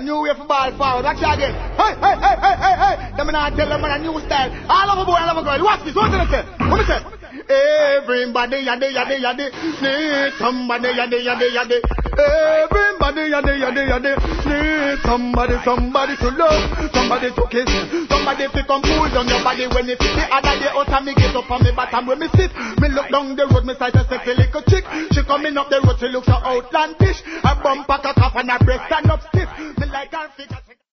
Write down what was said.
new way for ball forward. Watch it again. Hey, hey, hey, hey, hey, hey. Them not tell them a new style. All of a boy, all of a girl. Watch this. What did I say? What did I say? Everybody, yaddy, yaddy, yaddy. Need somebody, yaddy, yaddy, yaddy. Everybody, yaddy, yaddy, yaddy. Need somebody, somebody to love, somebody to kiss, somebody to come cool down your body when you fit. The other day out and me get up on me bottom where me sit. Me look down the road, me sight a sexy little chick. She coming up the road, she looks so outlandish. Her bumper cock off and her breast stand up stiff. Me like her figure.